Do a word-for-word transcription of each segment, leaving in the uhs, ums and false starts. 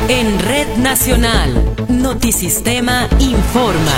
En Red Nacional, Notisistema informa.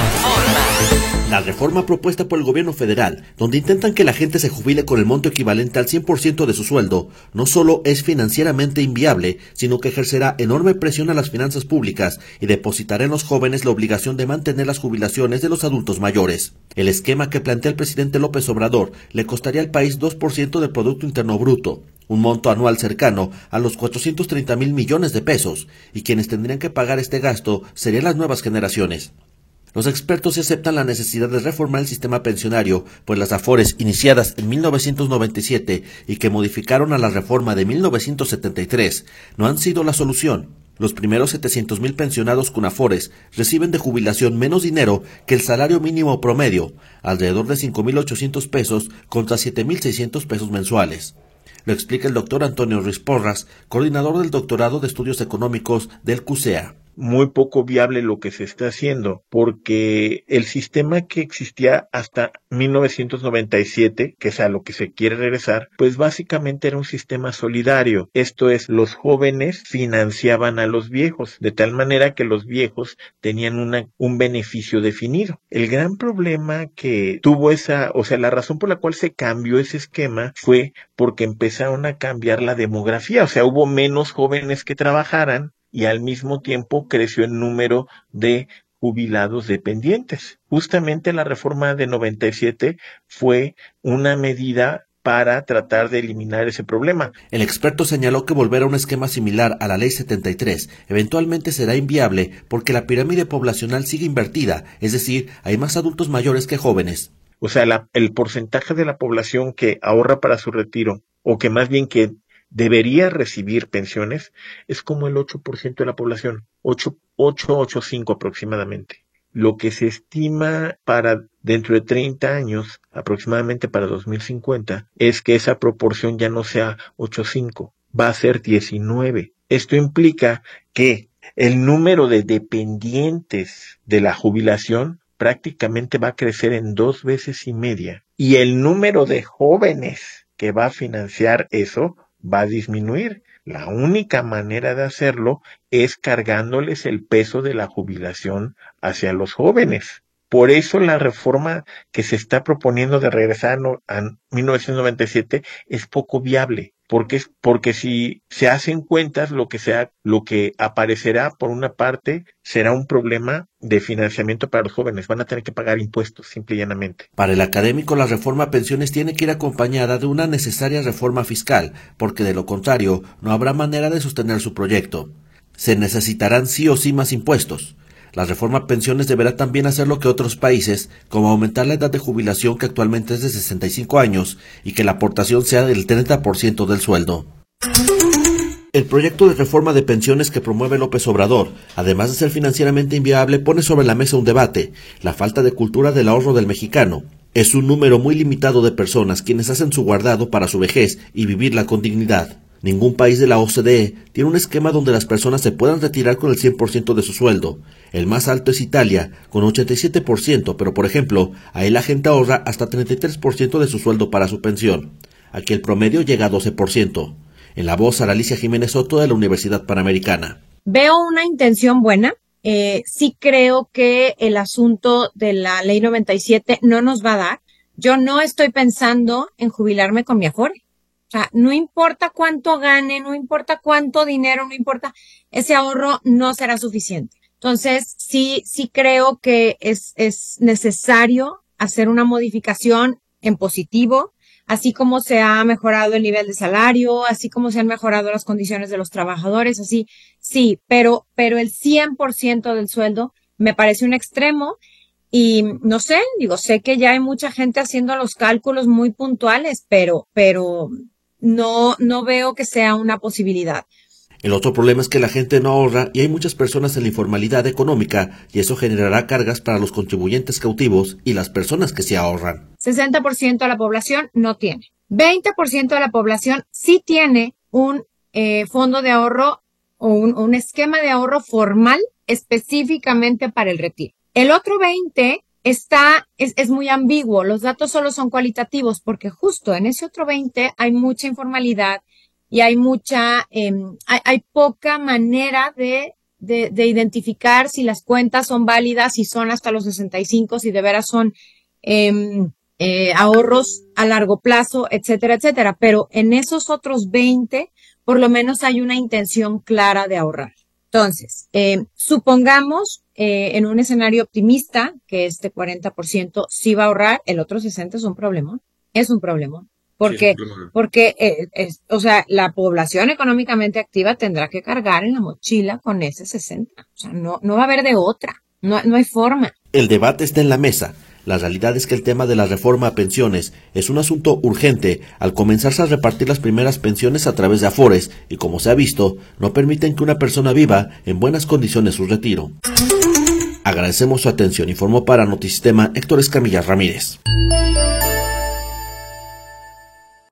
La reforma propuesta por el gobierno federal, donde intentan que la gente se jubile con el monto equivalente al cien por ciento de su sueldo, no solo es financieramente inviable, sino que ejercerá enorme presión a las finanzas públicas y depositará en los jóvenes la obligación de mantener las jubilaciones de los adultos mayores. El esquema que plantea el presidente López Obrador le costaría al país dos por ciento del Producto Interno Bruto, un monto anual cercano a los cuatrocientos treinta mil millones de pesos, y quienes tendrían que pagar este gasto serían las nuevas generaciones. Los expertos aceptan la necesidad de reformar el sistema pensionario, pues las AFORES iniciadas en mil novecientos noventa y siete y que modificaron a la reforma de mil novecientos setenta y tres no han sido la solución. Los primeros setecientos mil pensionados con AFORES reciben de jubilación menos dinero que el salario mínimo promedio, alrededor de cinco mil ochocientos pesos contra siete mil seiscientos pesos mensuales. Lo explica el doctor Antonio Ruiz Porras, coordinador del doctorado de estudios económicos del CUSEA. Muy poco viable lo que se está haciendo, porque el sistema que existía hasta mil novecientos noventa y siete, que es a lo que se quiere regresar, pues básicamente era un sistema solidario. Esto es, los jóvenes financiaban a los viejos, de tal manera que los viejos tenían una, un beneficio definido. El gran problema que tuvo esa, o sea, la razón por la cual se cambió ese esquema fue porque empezaron a cambiar la demografía, o sea, hubo menos jóvenes que trabajaran, y al mismo tiempo creció el número de jubilados dependientes. Justamente la reforma de noventa y siete fue una medida para tratar de eliminar ese problema. El experto señaló que volver a un esquema similar a la Ley setenta y tres eventualmente será inviable porque la pirámide poblacional sigue invertida, es decir, hay más adultos mayores que jóvenes. O sea, la, el porcentaje de la población que ahorra para su retiro, o que más bien que debería recibir pensiones, es como el ocho por ciento de la población, ocho, ocho, ocho, cinco aproximadamente. Lo que se estima para dentro de treinta años, aproximadamente para dos mil cincuenta, es que esa proporción ya no sea ocho cinco, va a ser diecinueve. Esto implica que el número de dependientes de la jubilación prácticamente va a crecer en dos veces y media, y el número de jóvenes que va a financiar eso va a disminuir. La única manera de hacerlo es cargándoles el peso de la jubilación hacia los jóvenes. Por eso la reforma que se está proponiendo de regresar a mil novecientos noventa y siete es poco viable, porque es porque si se hacen cuentas, lo que sea, lo que aparecerá por una parte será un problema de financiamiento para los jóvenes, van a tener que pagar impuestos simple y llanamente. Para el académico, la reforma a pensiones tiene que ir acompañada de una necesaria reforma fiscal, porque de lo contrario no habrá manera de sostener su proyecto. Se necesitarán sí o sí más impuestos. La reforma a pensiones deberá también hacer lo que otros países, como aumentar la edad de jubilación que actualmente es de sesenta y cinco años y que la aportación sea del treinta por ciento del sueldo. El proyecto de reforma de pensiones que promueve López Obrador, además de ser financieramente inviable, pone sobre la mesa un debate: la falta de cultura del ahorro del mexicano. Es un número muy limitado de personas quienes hacen su guardado para su vejez y vivirla con dignidad. Ningún país de la O C D E tiene un esquema donde las personas se puedan retirar con el cien por ciento de su sueldo. El más alto es Italia, con ochenta y siete por ciento, pero por ejemplo, ahí la gente ahorra hasta treinta y tres por ciento de su sueldo para su pensión. Aquí el promedio llega a doce por ciento. En la voz, Alicia Jiménez Soto, de la Universidad Panamericana. Veo una intención buena. Eh, sí creo que el asunto de la Ley noventa y siete no nos va a dar. Yo no estoy pensando en jubilarme con mi Afore. O sea, no importa cuánto gane, no importa cuánto dinero, no importa, ese ahorro no será suficiente. Entonces, sí, sí creo que es, es necesario hacer una modificación en positivo, así como se ha mejorado el nivel de salario, así como se han mejorado las condiciones de los trabajadores, así, sí, pero, pero el cien por ciento del sueldo me parece un extremo. Y no sé, digo, sé que ya hay mucha gente haciendo los cálculos muy puntuales, pero, pero no, no veo que sea una posibilidad. El otro problema es que la gente no ahorra y hay muchas personas en la informalidad económica y eso generará cargas para los contribuyentes cautivos y las personas que sí ahorran. sesenta por ciento de la población no tiene. veinte por ciento de la población sí tiene un eh, fondo de ahorro o un, un esquema de ahorro formal específicamente para el retiro. El otro veinte está, es, es muy ambiguo. Los datos solo son cualitativos porque justo en ese otro veinte hay mucha informalidad y hay mucha, eh, hay, hay poca manera de, de, de identificar si las cuentas son válidas, si son hasta los sesenta y cinco, si de veras son eh, eh, ahorros a largo plazo, etcétera, etcétera. Pero en esos otros veinte, por lo menos hay una intención clara de ahorrar. Entonces, eh, supongamos eh, en un escenario optimista que este cuarenta por ciento sí va a ahorrar, el otro sesenta por ciento es un problema, es un problema. Porque, sí, porque, eh, es, o sea, la población económicamente activa tendrá que cargar en la mochila con ese sesenta. O sea, no, no va a haber de otra. No, no hay forma. El debate está en la mesa. La realidad es que el tema de la reforma a pensiones es un asunto urgente al comenzarse a repartir las primeras pensiones a través de Afores y, como se ha visto, no permiten que una persona viva en buenas condiciones su retiro. Agradecemos su atención. Informó para Notisistema Héctor Escamilla Ramírez.